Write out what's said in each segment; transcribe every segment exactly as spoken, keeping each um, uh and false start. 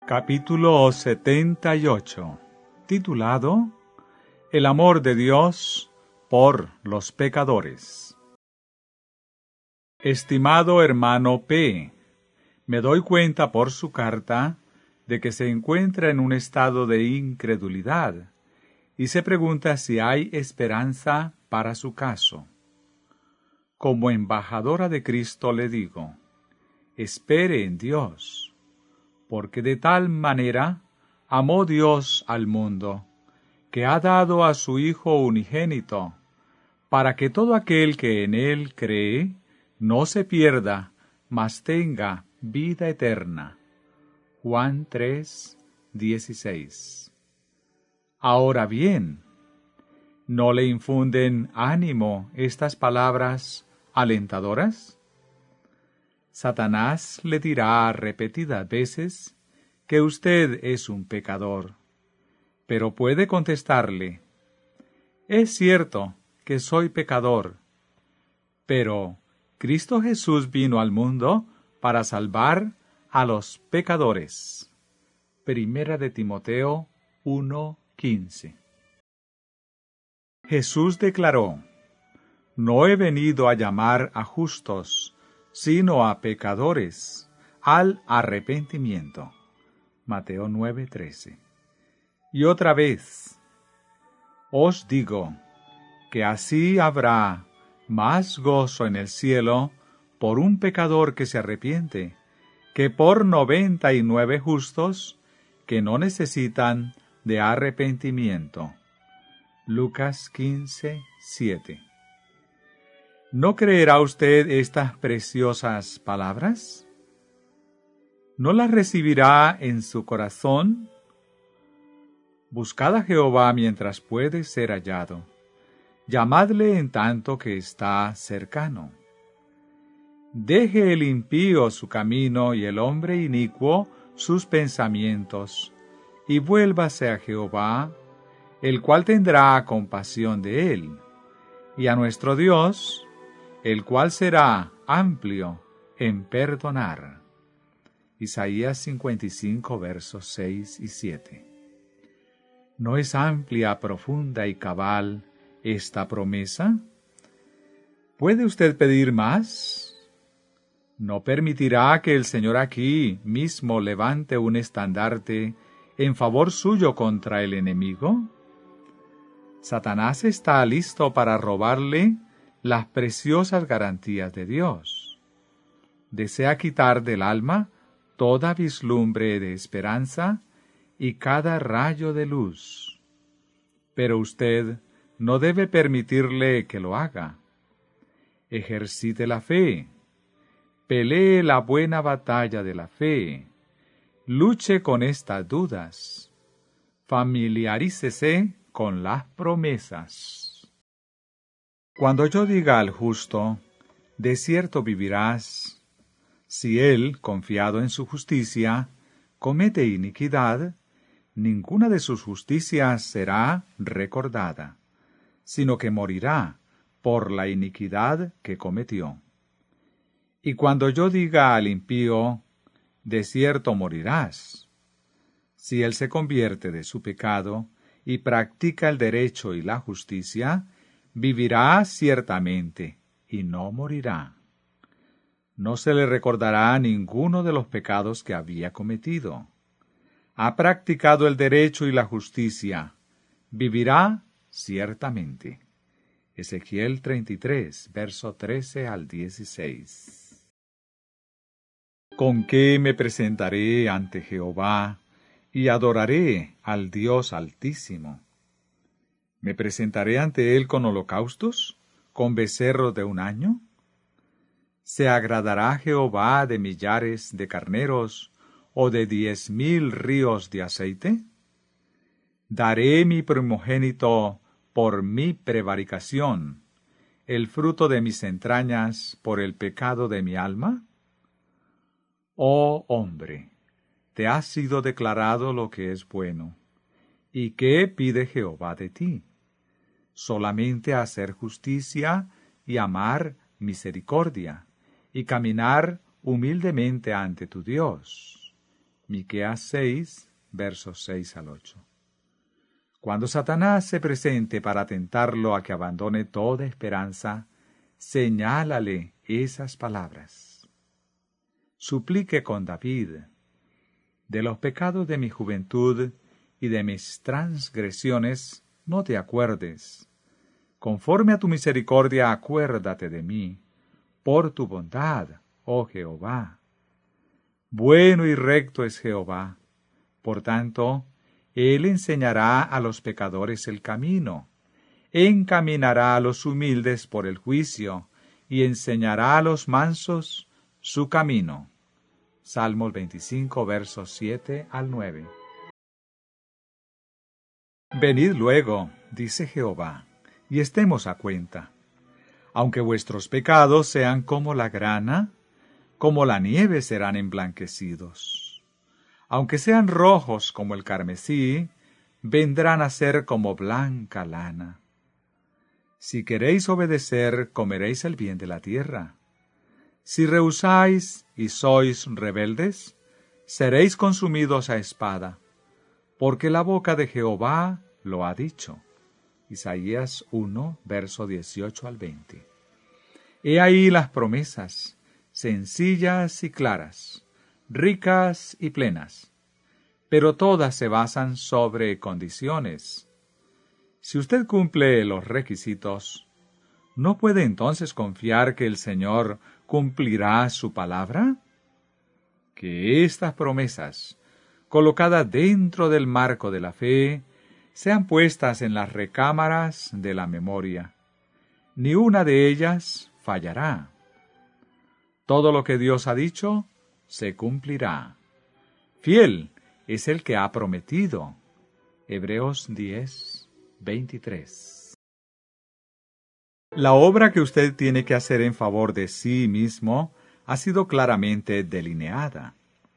Capítulo setenta y ocho, titulado El amor de Dios por los pecadores. Estimado hermano P., me doy cuenta por su carta de que se encuentra en un estado de incredulidad y se pregunta si hay esperanza para su caso. Como embajadora de Cristo le digo, espere en Dios, porque de tal manera amó Dios al mundo, que ha dado a su Hijo unigénito, para que todo aquel que en él cree no se pierda, mas tenga vida eterna. Juan tres, dieciséis. Ahora bien, ¿no le infunden ánimo estas palabras alentadoras? Satanás le dirá repetidas veces que usted es un pecador, pero puede contestarle, es cierto que soy pecador, pero Cristo Jesús vino al mundo para salvar a los pecadores. Primera de Timoteo uno, quince. Jesús declaró, no he venido a llamar a justos, sino a pecadores, al arrepentimiento. Mateo nueve, trece. Y otra vez, os digo, que así habrá más gozo en el cielo por un pecador que se arrepiente, que por noventa y nueve justos que no necesitan de arrepentimiento. Lucas quince, siete. ¿No creerá usted estas preciosas palabras? ¿No las recibirá en su corazón? Buscad a Jehová mientras puede ser hallado. Llamadle en tanto que está cercano. Deje el impío su camino y el hombre inicuo sus pensamientos, y vuélvase a Jehová, el cual tendrá compasión de él, y a nuestro Dios, el cual será amplio en perdonar. Isaías cincuenta y cinco, versos seis y siete. ¿No es amplia, profunda y cabal esta promesa? ¿Puede usted pedir más? ¿No permitirá que el Señor aquí mismo levante un estandarte en favor suyo contra el enemigo? Satanás está listo para robarle las preciosas garantías de Dios. Desea quitar del alma toda vislumbre de esperanza y cada rayo de luz. Pero usted no debe permitirle que lo haga. Ejercite la fe. Pelee la buena batalla de la fe. Luche con estas dudas. Familiarícese con las promesas. Cuando yo diga al justo, de cierto vivirás, si él, confiado en su justicia, comete iniquidad, ninguna de sus justicias será recordada, sino que morirá por la iniquidad que cometió. Y cuando yo diga al impío, de cierto morirás, si él se convierte de su pecado y practica el derecho y la justicia, vivirá ciertamente y no morirá. No se le recordará ninguno de los pecados que había cometido. Ha practicado el derecho y la justicia, vivirá ciertamente. Ezequiel treinta y tres, verso trece al dieciséis. ¿Con qué me presentaré ante Jehová y adoraré al Dios Altísimo? ¿Me presentaré ante él con holocaustos, con becerros de un año? ¿Se agradará Jehová de millares de carneros o de diez mil ríos de aceite? ¿Daré mi primogénito por mi prevaricación, el fruto de mis entrañas por el pecado de mi alma? Oh hombre, te ha sido declarado lo que es bueno. ¿Y qué pide Jehová de ti? Solamente hacer justicia y amar misericordia, y caminar humildemente ante tu Dios. Miqueas seis, versos seis al ocho. Cuando Satanás se presente para tentarlo a que abandone toda esperanza, señálale esas palabras. Suplique con David: de los pecados de mi juventud y de mis transgresiones no te acuerdes. Conforme a tu misericordia acuérdate de mí, por tu bondad, oh Jehová. Bueno y recto es Jehová, por tanto, Él enseñará a los pecadores el camino, encaminará a los humildes por el juicio, y enseñará a los mansos su camino. Salmos veinticinco, versos siete al nueve. Venid luego, dice Jehová, y estemos a cuenta. Aunque vuestros pecados sean como la grana, como la nieve serán emblanquecidos. Aunque sean rojos como el carmesí, vendrán a ser como blanca lana. Si queréis obedecer, comeréis el bien de la tierra. Si rehusáis y sois rebeldes, seréis consumidos a espada, porque la boca de Jehová lo ha dicho. Isaías uno, verso dieciocho al veinte. He ahí las promesas, sencillas y claras, ricas y plenas, pero todas se basan sobre condiciones. Si usted cumple los requisitos, ¿no puede entonces confiar que el Señor cumplirá su palabra? Que estas promesas, colocadas dentro del marco de la fe, sean puestas en las recámaras de la memoria. Ni una de ellas fallará. Todo lo que Dios ha dicho se cumplirá. Fiel es el que ha prometido. Hebreos diez, veintitrés. La obra que usted tiene que hacer en favor de sí mismo ha sido claramente delineada.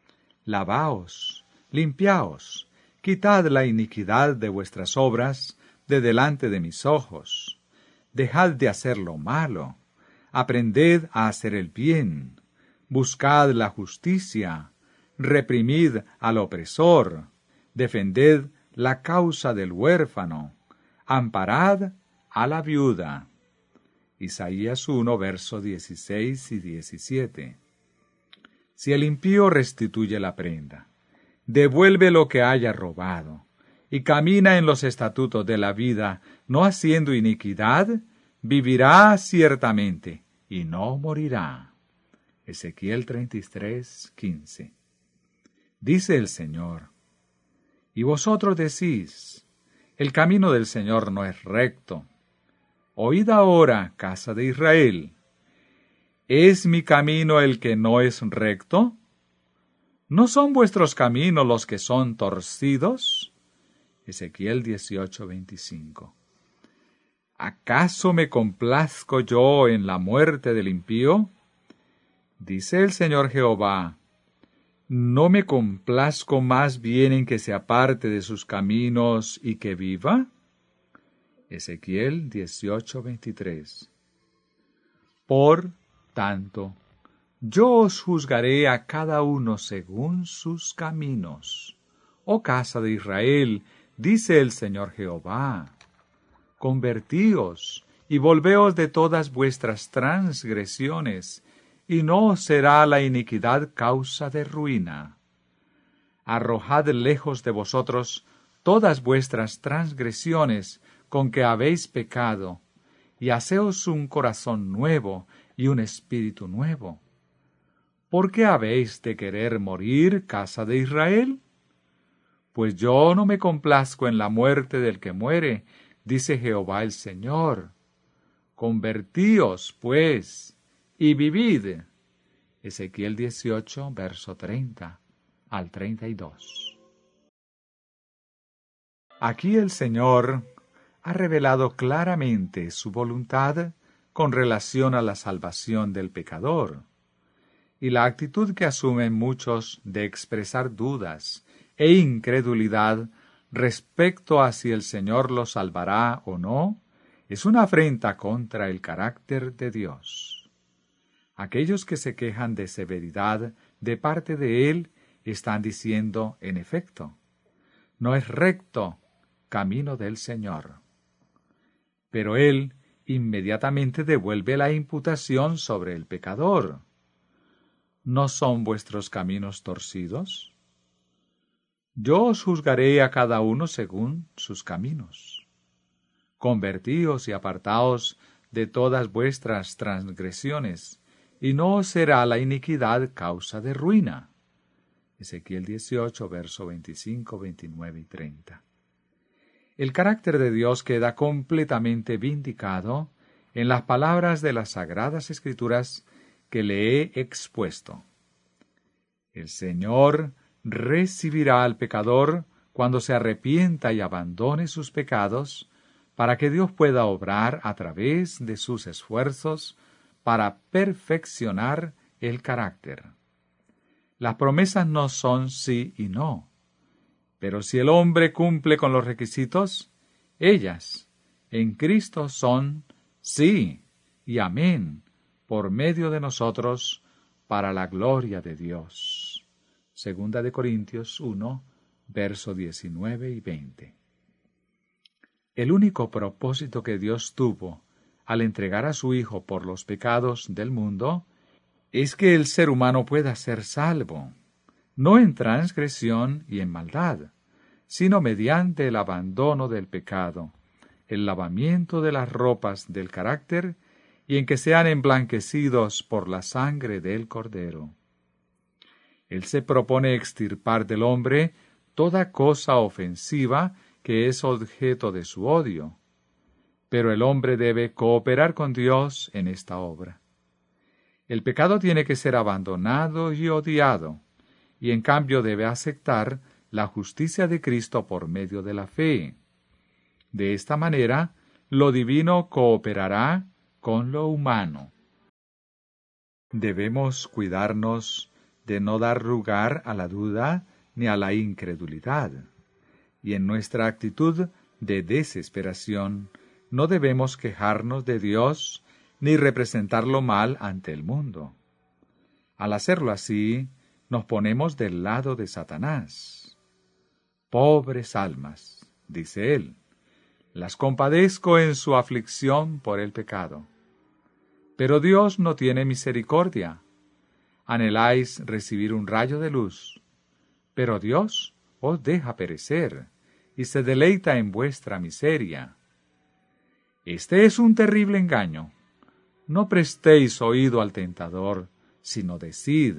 Lavaos, limpiaos, quitad la iniquidad de vuestras obras de delante de mis ojos. Dejad de hacer lo malo, aprended a hacer el bien, buscad la justicia, reprimid al opresor, defended la causa del huérfano, amparad a la viuda. Isaías uno, versos dieciséis y diecisiete. Si el impío restituye la prenda, devuelve lo que haya robado, y camina en los estatutos de la vida, no haciendo iniquidad, vivirá ciertamente, y no morirá. Ezequiel treinta y tres, quince. Dice el Señor: y vosotros decís, el camino del Señor no es recto. Oíd ahora, casa de Israel, ¿es mi camino el que no es recto? ¿No son vuestros caminos los que son torcidos? Ezequiel dieciocho, veinticinco. ¿Acaso me complazco yo en la muerte del impío? Dice el Señor Jehová: ¿no me complazco más bien en que se aparte de sus caminos y que viva? Ezequiel dieciocho, veintitrés. Por tanto, yo os juzgaré a cada uno según sus caminos. Oh casa de Israel, dice el Señor Jehová: convertíos y volveos de todas vuestras transgresiones, y no será la iniquidad causa de ruina. Arrojad lejos de vosotros todas vuestras transgresiones con que habéis pecado, y haceos un corazón nuevo y un espíritu nuevo. ¿Por qué habéis de querer morir, casa de Israel? Pues yo no me complazco en la muerte del que muere, dice Jehová el Señor. Convertíos, pues, y vivid. Ezequiel dieciocho, verso treinta al treinta y dos. Aquí el Señor ha revelado claramente su voluntad con relación a la salvación del pecador, y la actitud que asumen muchos de expresar dudas e incredulidad respecto a si el Señor los salvará o no, es una afrenta contra el carácter de Dios. Aquellos que se quejan de severidad de parte de Él están diciendo, en efecto, no es recto camino del Señor. Pero Él inmediatamente devuelve la imputación sobre el pecador. ¿No son vuestros caminos torcidos? Yo os juzgaré a cada uno según sus caminos. Convertíos y apartaos de todas vuestras transgresiones, y no os será la iniquidad causa de ruina. Ezequiel dieciocho, verso veinticinco, veintinueve y treinta. El carácter de Dios queda completamente vindicado en las palabras de las Sagradas Escrituras que le he expuesto. El Señor recibirá al pecador cuando se arrepienta y abandone sus pecados, para que Dios pueda obrar a través de sus esfuerzos para perfeccionar el carácter. Las promesas no son sí y no, pero si el hombre cumple con los requisitos, ellas en Cristo son sí y amén por medio de nosotros para la gloria de Dios. Segunda de Corintios uno, verso diecinueve y veinte. El único propósito que Dios tuvo al entregar a su Hijo por los pecados del mundo es que el ser humano pueda ser salvo, no en transgresión y en maldad, sino mediante el abandono del pecado, el lavamiento de las ropas del carácter y en que sean emblanquecidos por la sangre del Cordero. Él se propone extirpar del hombre toda cosa ofensiva que es objeto de su odio, pero el hombre debe cooperar con Dios en esta obra. El pecado tiene que ser abandonado y odiado, y en cambio debe aceptar la justicia de Cristo por medio de la fe. De esta manera, lo divino cooperará con lo humano. Debemos cuidarnos de no dar lugar a la duda ni a la incredulidad, y en nuestra actitud de desesperación no debemos quejarnos de Dios ni representarlo mal ante el mundo. Al hacerlo así, nos ponemos del lado de Satanás. Pobres almas, dice él, las compadezco en su aflicción por el pecado. Pero Dios no tiene misericordia. Anheláis recibir un rayo de luz, pero Dios os deja perecer y se deleita en vuestra miseria. Este es un terrible engaño. No prestéis oído al tentador, sino decid: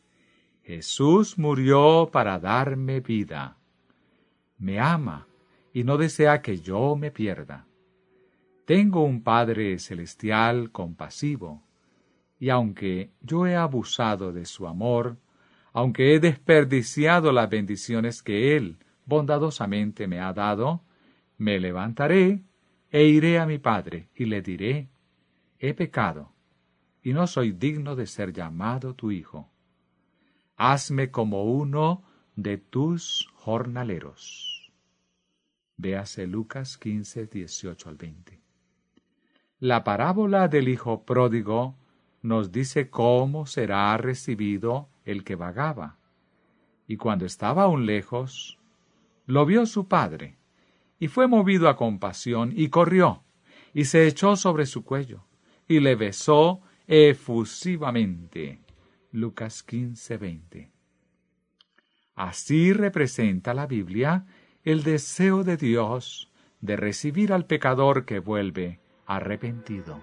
Jesús murió para darme vida. Me ama y no desea que yo me pierda. Tengo un Padre celestial compasivo, y aunque yo he abusado de su amor, aunque he desperdiciado las bendiciones que Él bondadosamente me ha dado, me levantaré e iré a mi Padre y le diré: he pecado, y no soy digno de ser llamado tu hijo. Hazme como uno de tus jornaleros. Véase Lucas quince, dieciocho al veinte. La parábola del hijo pródigo nos dice cómo será recibido el que vagaba. Y cuando estaba aún lejos, lo vio su padre, y fue movido a compasión, y corrió, y se echó sobre su cuello, y le besó efusivamente. Lucas quince, veinte. Así representa la Biblia el deseo de Dios de recibir al pecador que vuelve arrepentido.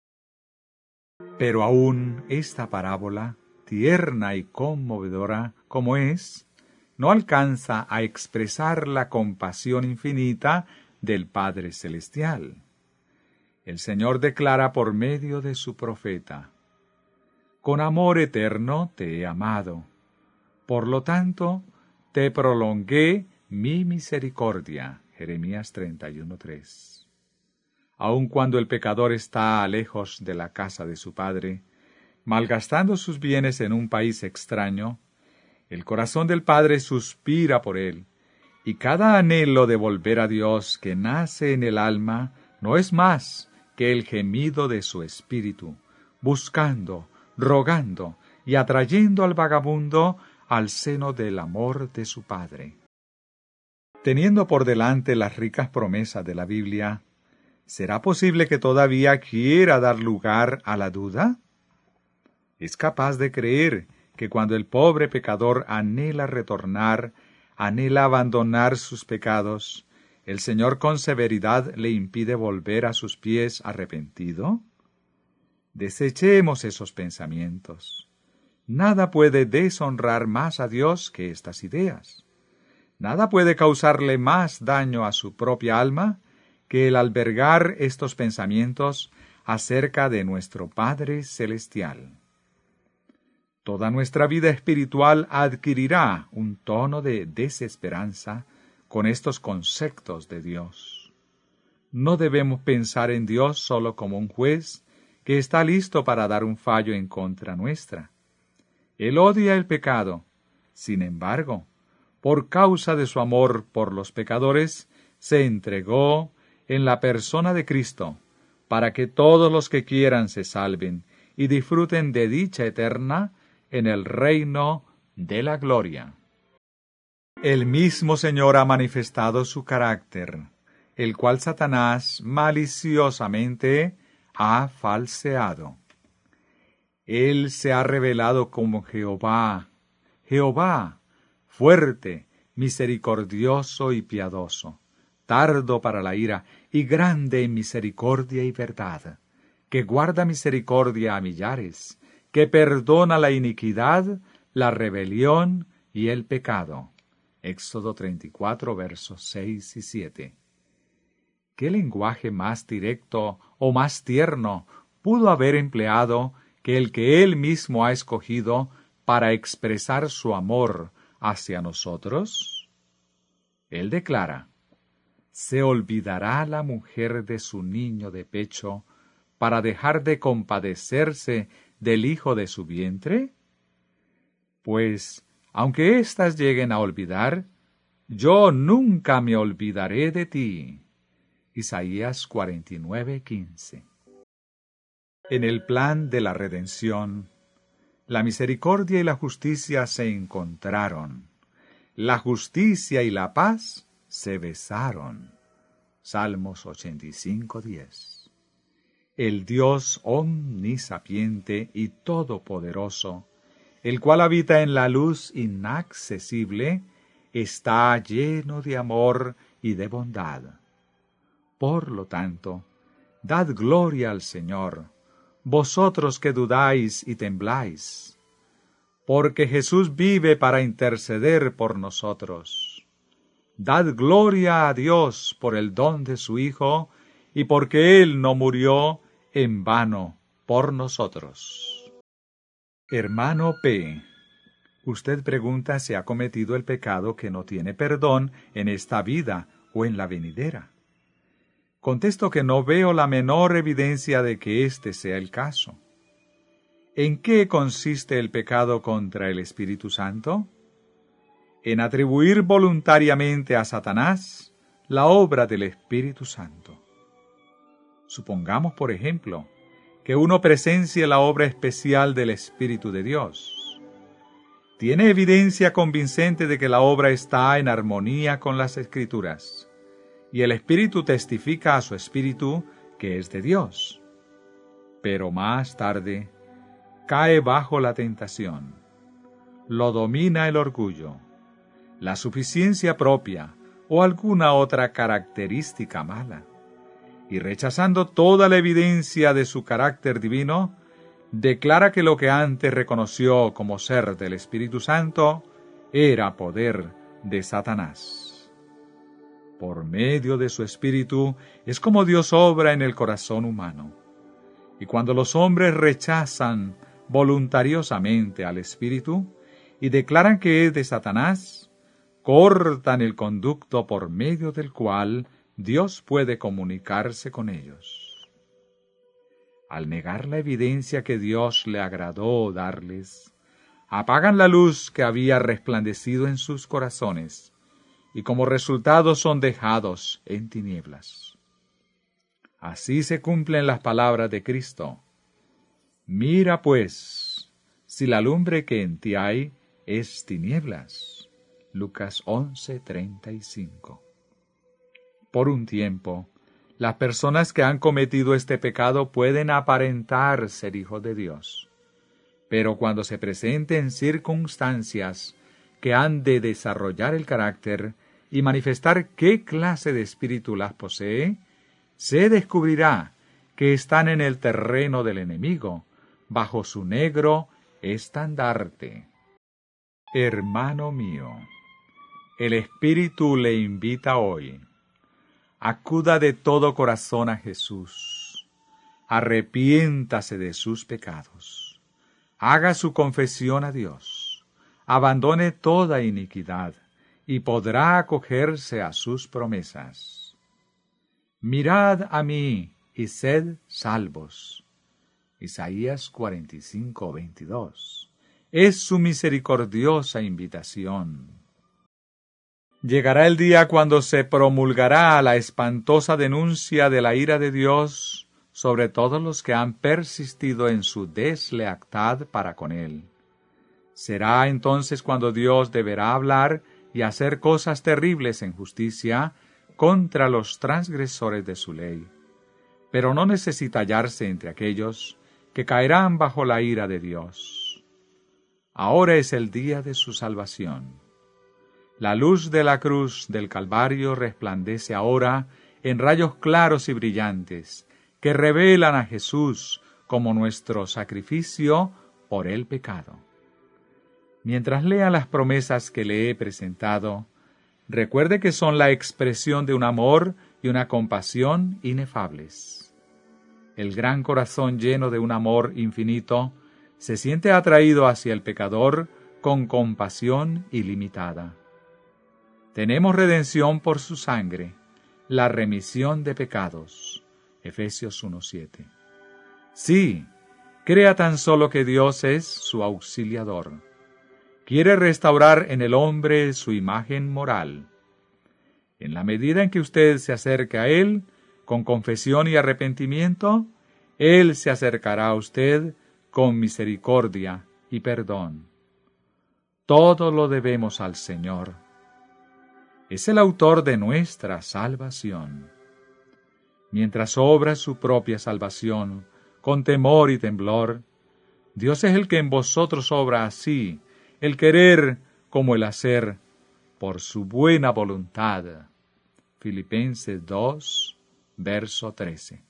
Pero aún esta parábola, tierna y conmovedora como es, no alcanza a expresar la compasión infinita del Padre Celestial. El Señor declara por medio de su profeta: con amor eterno te he amado, por lo tanto te prolongué mi misericordia. Jeremías treinta y uno, tres. Aun cuando el pecador está lejos de la casa de su Padre, malgastando sus bienes en un país extraño, el corazón del Padre suspira por él, y cada anhelo de volver a Dios que nace en el alma no es más que el gemido de su espíritu, buscando, rogando y atrayendo al vagabundo al seno del amor de su Padre. Teniendo por delante las ricas promesas de la Biblia, ¿será posible que todavía quiera dar lugar a la duda? ¿Es capaz de creer que cuando el pobre pecador anhela retornar, anhela abandonar sus pecados, el Señor con severidad le impide volver a sus pies arrepentido? Desechemos esos pensamientos. Nada puede deshonrar más a Dios que estas ideas. Nada puede causarle más daño a su propia alma que el albergar estos pensamientos acerca de nuestro Padre Celestial. Toda nuestra vida espiritual adquirirá un tono de desesperanza con estos conceptos de Dios. No debemos pensar en Dios solo como un juez que está listo para dar un fallo en contra nuestra. Él odia el pecado. Sin embargo, por causa de su amor por los pecadores, se entregó en la persona de Cristo, para que todos los que quieran se salven y disfruten de dicha eterna en el reino de la gloria. El mismo Señor ha manifestado su carácter, el cual Satanás maliciosamente ha falseado. Él se ha revelado como Jehová, Jehová, fuerte, misericordioso y piadoso, tardo para la ira y grande en misericordia y verdad, que guarda misericordia a millares, que perdona la iniquidad, la rebelión y el pecado. Éxodo treinta y cuatro, versos seis y siete. ¿Qué lenguaje más directo o más tierno pudo haber empleado que el que Él mismo ha escogido para expresar su amor hacia nosotros? Él declara: ¿se olvidará la mujer de su niño de pecho para dejar de compadecerse del hijo de su vientre? Pues, aunque éstas lleguen a olvidar, yo nunca me olvidaré de ti. Isaías cuarenta y nueve, quince. En el plan de la redención, la misericordia y la justicia se encontraron. La justicia y la paz se besaron. Salmos ochenta y cinco, diez. El Dios omnisapiente y todopoderoso, el cual habita en la luz inaccesible, está lleno de amor y de bondad. Por lo tanto, dad gloria al Señor, vosotros que dudáis y tembláis, porque Jesús vive para interceder por nosotros. Dad gloria a Dios por el don de su Hijo, y porque Él no murió en vano por nosotros. Hermano P., usted pregunta si ha cometido el pecado que no tiene perdón en esta vida o en la venidera. Contesto que no veo la menor evidencia de que este sea el caso. ¿En qué consiste el pecado contra el Espíritu Santo? En atribuir voluntariamente a Satanás la obra del Espíritu Santo. Supongamos, por ejemplo, que uno presencie la obra especial del Espíritu de Dios. Tiene evidencia convincente de que la obra está en armonía con las Escrituras, y el Espíritu testifica a su Espíritu que es de Dios. Pero más tarde, cae bajo la tentación. Lo domina el orgullo, la suficiencia propia o alguna otra característica mala. Y rechazando toda la evidencia de su carácter divino, declara que lo que antes reconoció como ser del Espíritu Santo era poder de Satanás. Por medio de su Espíritu es como Dios obra en el corazón humano. Y cuando los hombres rechazan voluntariosamente al Espíritu y declaran que es de Satanás, cortan el conducto por medio del cual Dios puede comunicarse con ellos. Al negar la evidencia que Dios le agradó darles, apagan la luz que había resplandecido en sus corazones, y como resultado son dejados en tinieblas. Así se cumplen las palabras de Cristo. Mira pues, si la lumbre que en ti hay es tinieblas. Lucas once, treinta y cinco. Por un tiempo, las personas que han cometido este pecado pueden aparentar ser hijos de Dios. Pero cuando se presenten circunstancias que han de desarrollar el carácter y manifestar qué clase de espíritu las posee, se descubrirá que están en el terreno del enemigo, bajo su negro estandarte. Hermano mío, el Espíritu le invita hoy. Acuda de todo corazón a Jesús. Arrepiéntase de sus pecados. Haga su confesión a Dios. Abandone toda iniquidad y podrá acogerse a sus promesas. Mirad a mí y sed salvos. Isaías cuarenta y cinco, veintidós. Es su misericordiosa invitación. Llegará el día cuando se promulgará la espantosa denuncia de la ira de Dios sobre todos los que han persistido en su deslealtad para con Él. Será entonces cuando Dios deberá hablar y hacer cosas terribles en justicia contra los transgresores de su ley. Pero no necesita hallarse entre aquellos que caerán bajo la ira de Dios. Ahora es el día de su salvación. La luz de la cruz del Calvario resplandece ahora en rayos claros y brillantes que revelan a Jesús como nuestro sacrificio por el pecado. Mientras lea las promesas que le he presentado, recuerde que son la expresión de un amor y una compasión inefables. El gran corazón lleno de un amor infinito se siente atraído hacia el pecador con compasión ilimitada. Tenemos redención por su sangre, la remisión de pecados. Efesios uno, siete. Sí, crea tan solo que Dios es su auxiliador. Quiere restaurar en el hombre su imagen moral. En la medida en que usted se acerque a Él, con confesión y arrepentimiento, Él se acercará a usted con misericordia y perdón. Todo lo debemos al Señor. Es el autor de nuestra salvación. Mientras obra su propia salvación, con temor y temblor, Dios es el que en vosotros obra así, el querer como el hacer, por su buena voluntad. Filipenses dos, verso trece.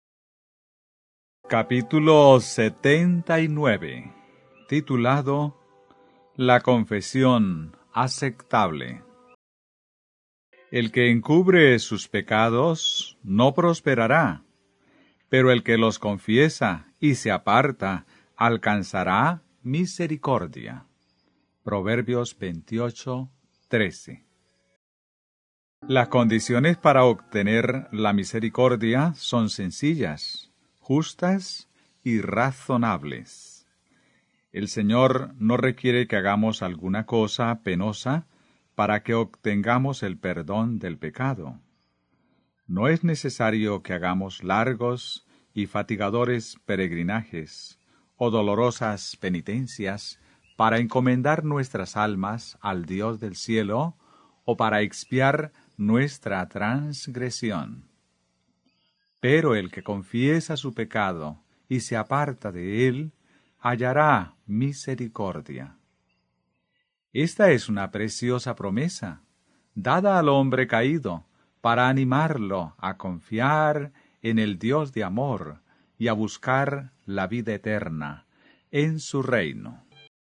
Capítulo setenta y nueve, titulado La confesión aceptable. El que encubre sus pecados no prosperará, pero el que los confiesa y se aparta alcanzará misericordia. Proverbios veintiocho, trece. Las condiciones para obtener la misericordia son sencillas, justas y razonables. El Señor no requiere que hagamos alguna cosa penosa para que obtengamos el perdón del pecado. No es necesario que hagamos largos y fatigadores peregrinajes o dolorosas penitencias para encomendar nuestras almas al Dios del cielo o para expiar nuestra transgresión. Pero el que confiesa su pecado y se aparta de él, hallará misericordia. Esta es una preciosa promesa, dada al hombre caído, para animarlo a confiar en el Dios de amor y a buscar la vida eterna en su reino.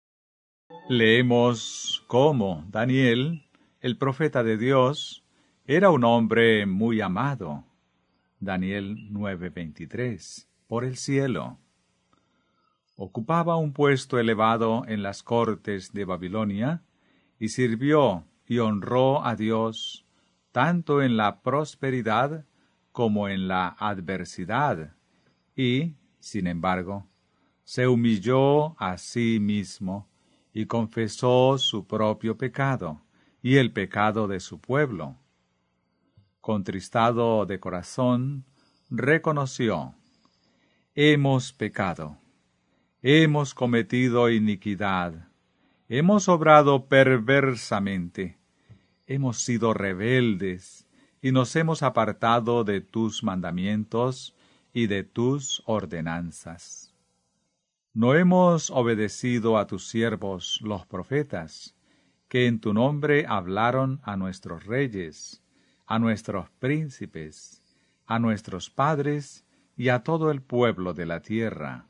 Leemos cómo Daniel, el profeta de Dios, era un hombre muy amado. Daniel nueve veintitrés, por el cielo. Ocupaba un puesto elevado en las cortes de Babilonia y sirvió y honró a Dios tanto en la prosperidad como en la adversidad, y, sin embargo, se humilló a sí mismo y confesó su propio pecado y el pecado de su pueblo. Contristado de corazón, reconoció: hemos pecado, hemos cometido iniquidad, Hemos obrado perversamente, hemos sido rebeldes, y nos hemos apartado de tus mandamientos y de tus ordenanzas. No hemos obedecido a tus siervos, los profetas, que en tu nombre hablaron a nuestros reyes, a nuestros príncipes, a nuestros padres y a todo el pueblo de la tierra.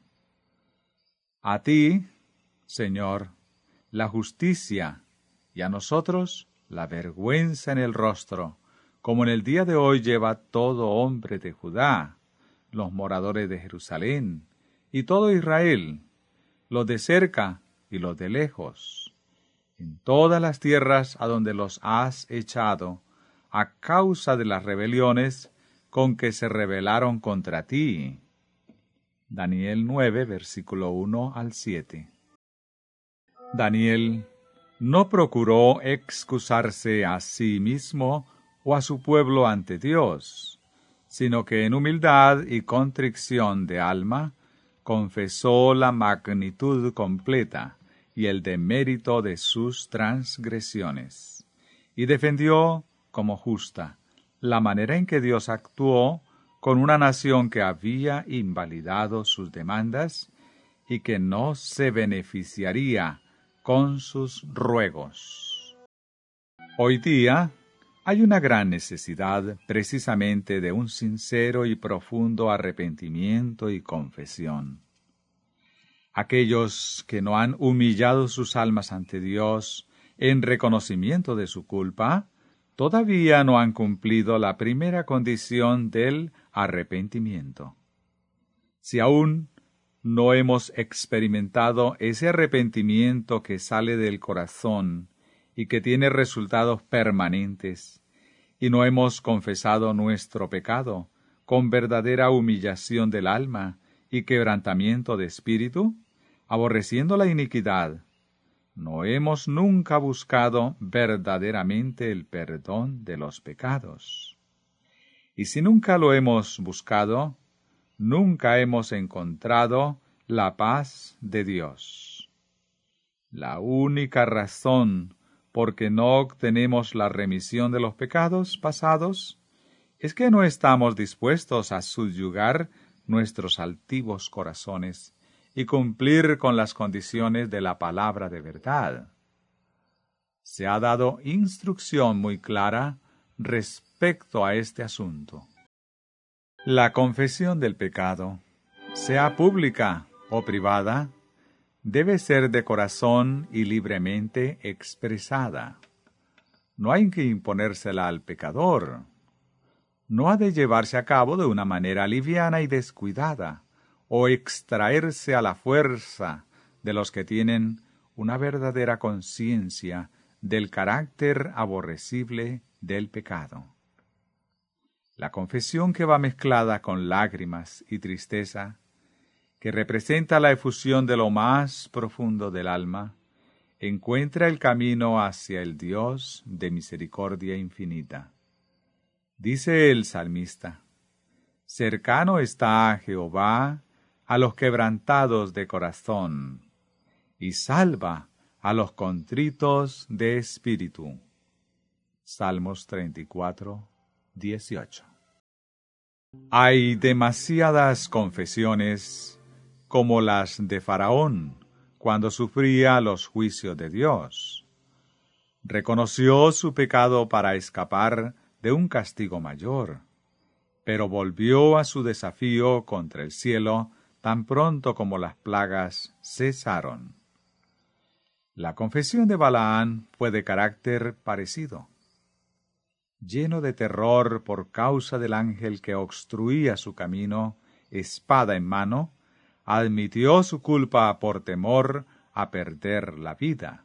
A ti, Señor, la justicia, y a nosotros la vergüenza en el rostro, como en el día de hoy lleva todo hombre de Judá, los moradores de Jerusalén, y todo Israel, los de cerca y los de lejos, en todas las tierras a donde los has echado, a causa de las rebeliones con que se rebelaron contra ti. Daniel nueve, versículo uno al siete. Daniel no procuró excusarse a sí mismo o a su pueblo ante Dios, sino que en humildad y contrición de alma confesó la magnitud completa y el demérito de sus transgresiones, y defendió como justa la manera en que Dios actuó con una nación que había invalidado sus demandas y que no se beneficiaría con sus ruegos. Hoy día hay una gran necesidad precisamente de un sincero y profundo arrepentimiento y confesión. Aquellos que no han humillado sus almas ante Dios en reconocimiento de su culpa, todavía no han cumplido la primera condición del arrepentimiento. Si aún no hemos experimentado ese arrepentimiento que sale del corazón y que tiene resultados permanentes, y no hemos confesado nuestro pecado con verdadera humillación del alma y quebrantamiento de espíritu, aborreciendo la iniquidad, no hemos nunca buscado verdaderamente el perdón de los pecados. Y si nunca lo hemos buscado, nunca hemos encontrado la paz de Dios. La única razón por que no obtenemos la remisión de los pecados pasados es que no estamos dispuestos a subyugar nuestros altivos corazones y cumplir con las condiciones de la palabra de verdad. Se ha dado instrucción muy clara respecto a este asunto. La confesión del pecado, sea pública o privada, debe ser de corazón y libremente expresada. No hay que imponérsela al pecador. No ha de llevarse a cabo de una manera liviana y descuidada, o extraerse a la fuerza de los que tienen una verdadera conciencia del carácter aborrecible del pecado. La confesión que va mezclada con lágrimas y tristeza, que representa la efusión de lo más profundo del alma, encuentra el camino hacia el Dios de misericordia infinita. Dice el salmista: cercano está Jehová a los quebrantados de corazón, y salva a los contritos de espíritu. Salmos treinta y cuatro, dieciocho. Hay demasiadas confesiones como las de Faraón cuando sufría los juicios de Dios. Reconoció su pecado para escapar de un castigo mayor, pero volvió a su desafío contra el cielo tan pronto como las plagas cesaron. La confesión de Balaán fue de carácter parecido. Lleno de terror por causa del ángel que obstruía su camino, espada en mano, admitió su culpa por temor a perder la vida.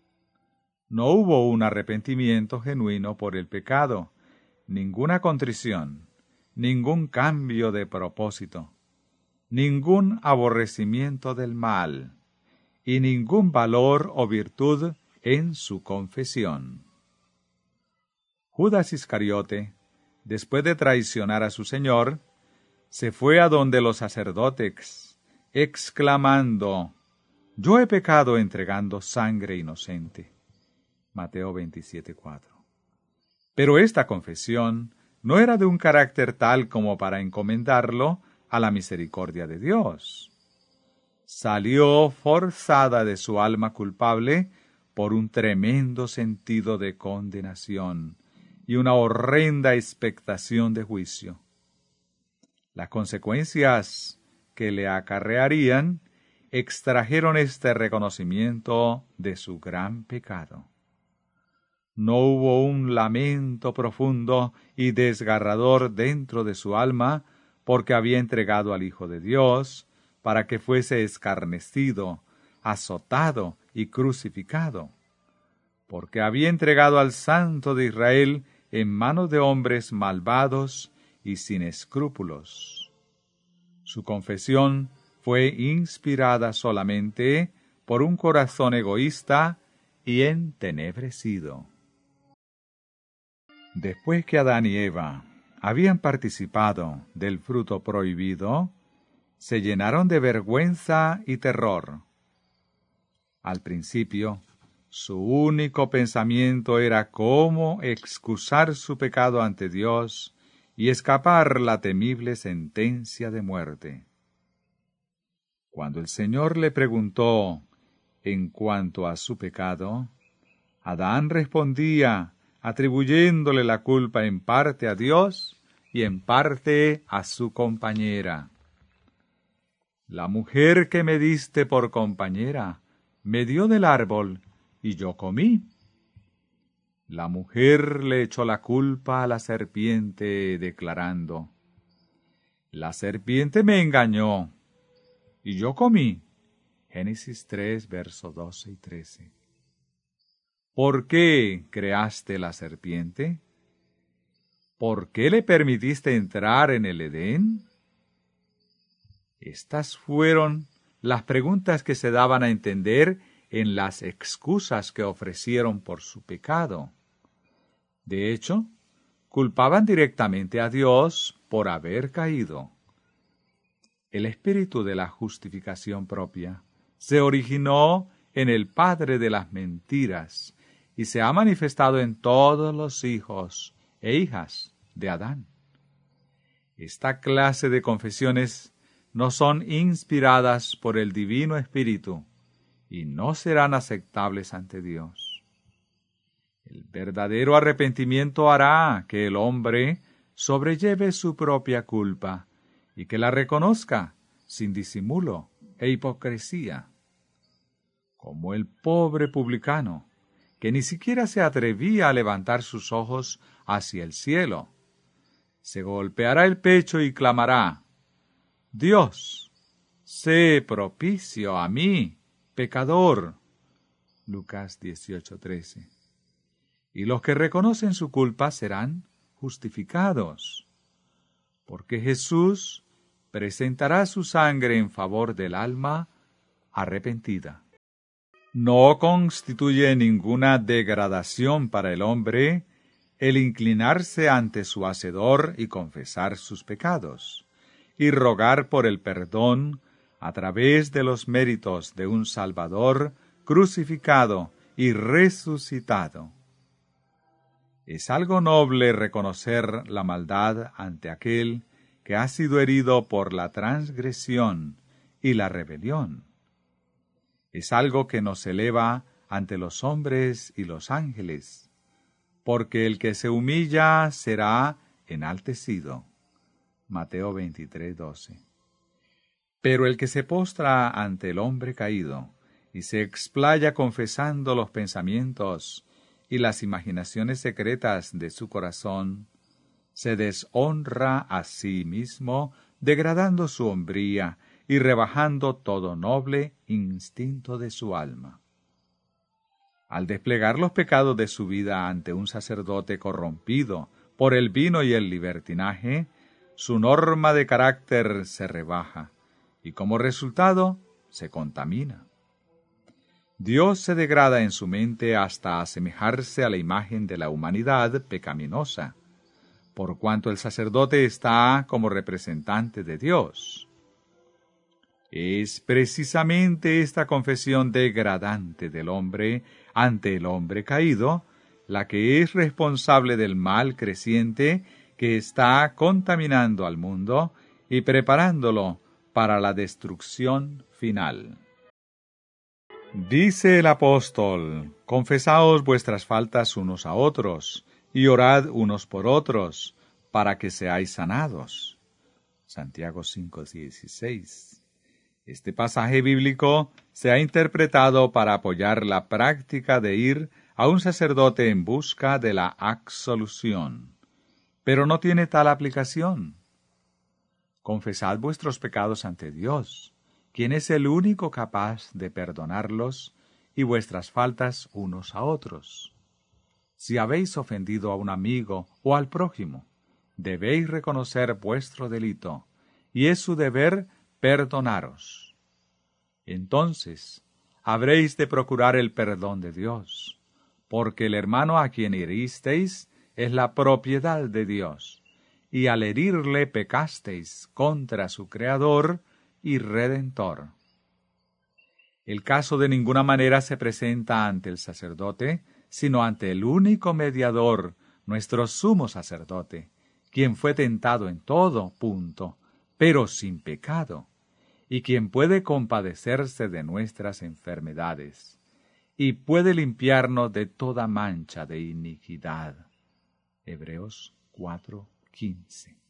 No hubo un arrepentimiento genuino por el pecado, ninguna contrición, ningún cambio de propósito, ningún aborrecimiento del mal, y ningún valor o virtud en su confesión. Judas Iscariote, después de traicionar a su Señor, se fue a donde los sacerdotes, exclamando: yo he pecado entregando sangre inocente. Mateo veintisiete, cuatro. Pero esta confesión no era de un carácter tal como para encomendarlo a la misericordia de Dios. Salió forzada de su alma culpable por un tremendo sentido de condenación y una horrenda expectación de juicio. Las consecuencias que le acarrearían extrajeron este reconocimiento de su gran pecado. No hubo un lamento profundo y desgarrador dentro de su alma porque había entregado al Hijo de Dios para que fuese escarnecido, azotado y crucificado, porque había entregado al Santo de Israel en manos de hombres malvados y sin escrúpulos. Su confesión fue inspirada solamente por un corazón egoísta y entenebrecido. Después que Adán y Eva habían participado del fruto prohibido, se llenaron de vergüenza y terror. Al principio, su único pensamiento era cómo excusar su pecado ante Dios y escapar la temible sentencia de muerte. Cuando el Señor le preguntó en cuanto a su pecado, Adán respondía atribuyéndole la culpa en parte a Dios y en parte a su compañera. La mujer que me diste por compañera me dio del árbol y yo comí. La mujer le echó la culpa a la serpiente, declarando: la serpiente me engañó y yo comí. Génesis tres, versos doce y trece. ¿Por qué creaste la serpiente? ¿Por qué le permitiste entrar en el Edén? Estas fueron las preguntas que se daban a entender en las excusas que ofrecieron por su pecado. De hecho, culpaban directamente a Dios por haber caído. El espíritu de la justificación propia se originó en el padre de las mentiras y se ha manifestado en todos los hijos e hijas de Adán. Esta clase de confesiones no son inspiradas por el Divino Espíritu y no serán aceptables ante Dios. El verdadero arrepentimiento hará que el hombre sobrelleve su propia culpa y que la reconozca sin disimulo e hipocresía. Como el pobre publicano, que ni siquiera se atrevía a levantar sus ojos hacia el cielo, se golpeará el pecho y clamará: Dios, sé propicio a mí, pecador. Lucas dieciocho, trece. Y los que reconocen su culpa serán justificados, porque Jesús presentará su sangre en favor del alma arrepentida. No constituye ninguna degradación para el hombre el inclinarse ante su Hacedor y confesar sus pecados, y rogar por el perdón a través de los méritos de un Salvador crucificado y resucitado. Es algo noble reconocer la maldad ante aquel que ha sido herido por la transgresión y la rebelión. Es algo que nos eleva ante los hombres y los ángeles, porque el que se humilla será enaltecido. Mateo veintitrés, doce. Pero el que se postra ante el hombre caído y se explaya confesando los pensamientos y las imaginaciones secretas de su corazón, se deshonra a sí mismo, degradando su hombría y rebajando todo noble instinto de su alma. Al desplegar los pecados de su vida ante un sacerdote corrompido por el vino y el libertinaje, su norma de carácter se rebaja y como resultado se contamina. Dios se degrada en su mente hasta asemejarse a la imagen de la humanidad pecaminosa, por cuanto el sacerdote está como representante de Dios. Es precisamente esta confesión degradante del hombre ante el hombre caído la que es responsable del mal creciente que está contaminando al mundo y preparándolo para la destrucción final. Dice el apóstol: confesaos vuestras faltas unos a otros, y orad unos por otros, para que seáis sanados. Santiago cinco dieciséis. Este pasaje bíblico se ha interpretado para apoyar la práctica de ir a un sacerdote en busca de la absolución, pero no tiene tal aplicación. Confesad vuestros pecados ante Dios, quien es el único capaz de perdonarlos, y vuestras faltas unos a otros. Si habéis ofendido a un amigo o al prójimo, debéis reconocer vuestro delito, y es su deber perdonaros. Entonces, habréis de procurar el perdón de Dios, porque el hermano a quien heristeis es la propiedad de Dios, y al herirle pecasteis contra su Creador y Redentor. El caso de ninguna manera se presenta ante el sacerdote, sino ante el único mediador, nuestro sumo sacerdote, quien fue tentado en todo punto, pero sin pecado, y quien puede compadecerse de nuestras enfermedades, y puede limpiarnos de toda mancha de iniquidad. Hebreos cuatro quince.